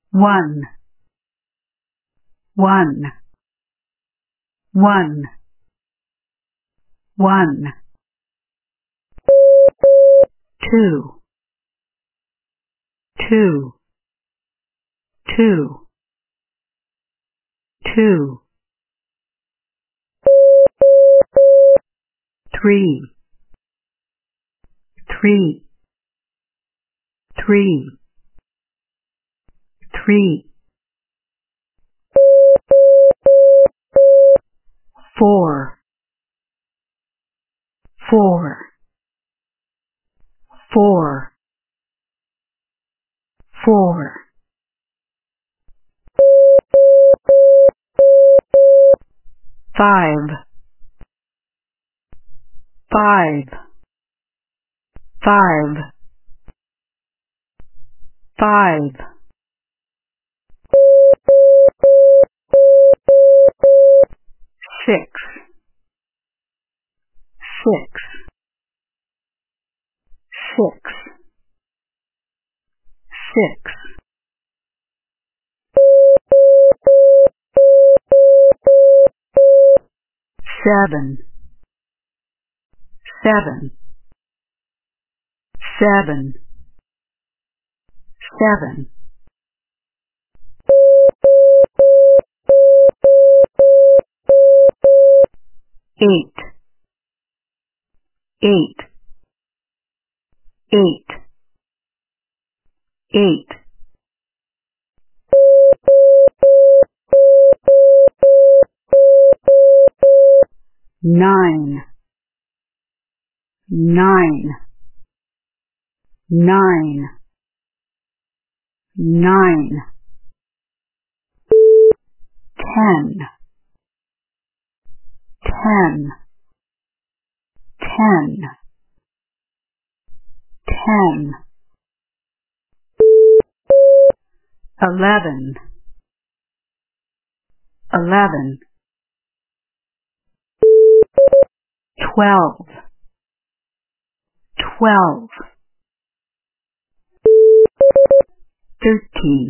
one, one, one, one, two, two, two, two, three, three, three, three, four, four, four, four, five, five, five, five, six, six, six, six, seven, seven, seven, seven, eight, eight, eight, eight, nine, nine, nine, nine, 10, 10, 10, 10, 11, 11, 12, 12, 13,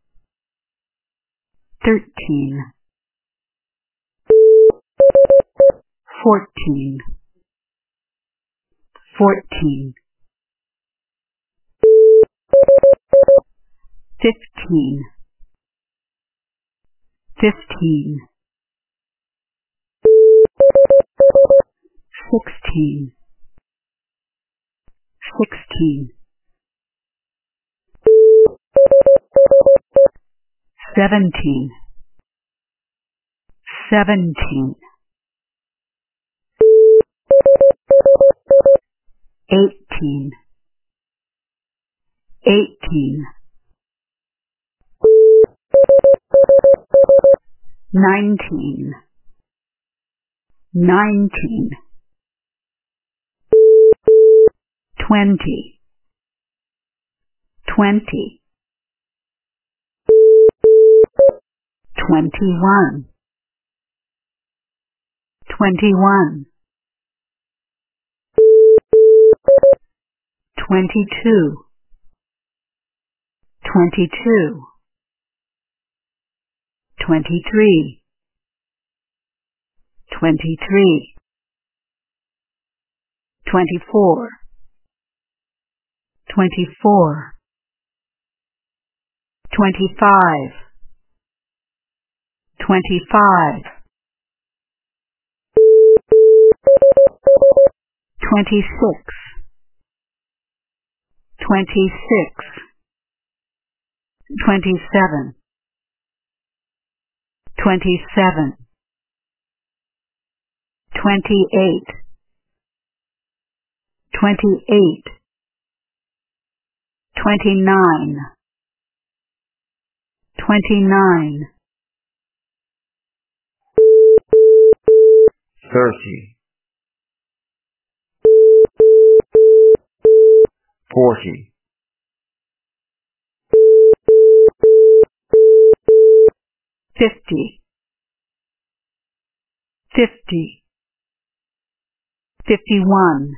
13, 14, 14, 15, 15, 16, 16, 17, 17, 18, 18, 19, 19, 20, 20, 21, 21, 22, 22, 23, 23, 24, 24, 25, 25, 26, 26, 27, 27, 28, 28, 29, 29, 30, 40, 50, 50, 51,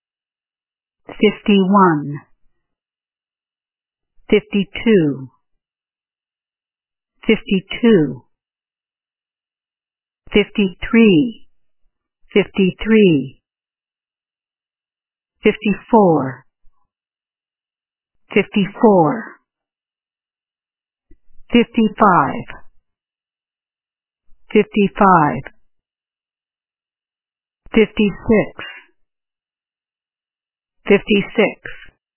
51, 52, 52, 53, 53, 54, 54, 55, 55, 56, 56,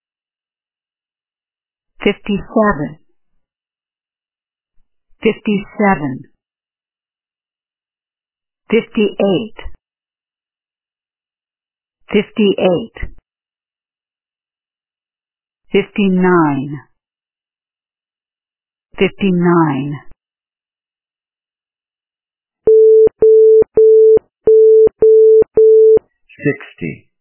57, 57, 58, 58, 59, 59, 60,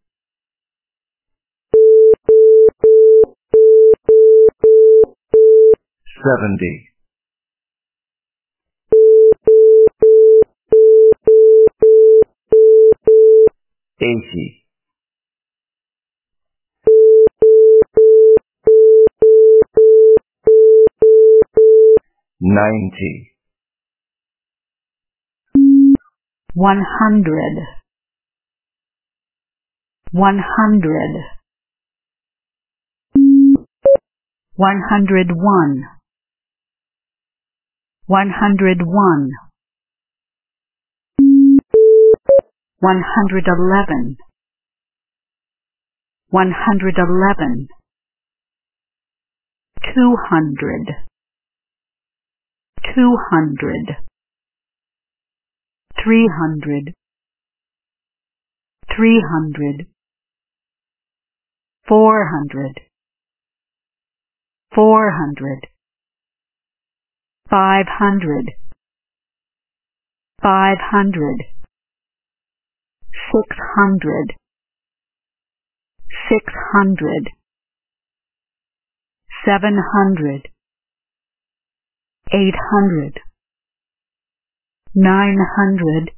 70, 80, 90, 100, 100, 101, 101, 111, 111, 200, 200, 300, 300, 400, 400, 500, 500, 600, 600, 700, 800, 900,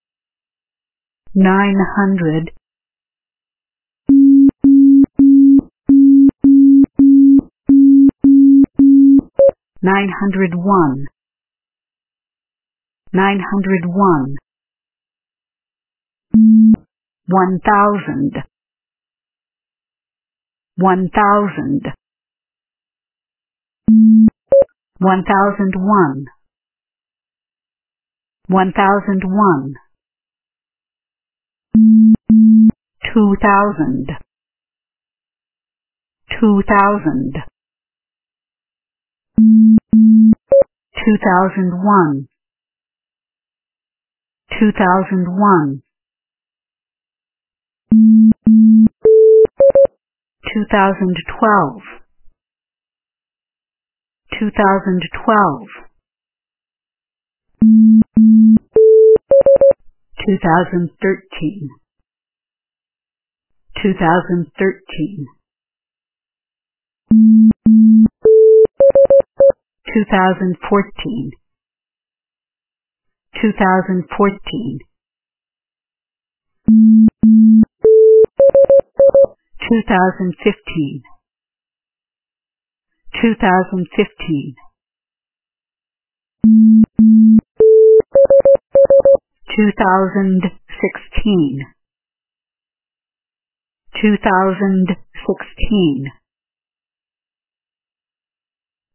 900, 901, 901, 1,000, 1,000, 1,001, 1,001, 2,000, 2,000, 2001, 2001, 2012, 2012, 2013, 2013, 2014, 2014, 2015, 2015, 2016, 2016,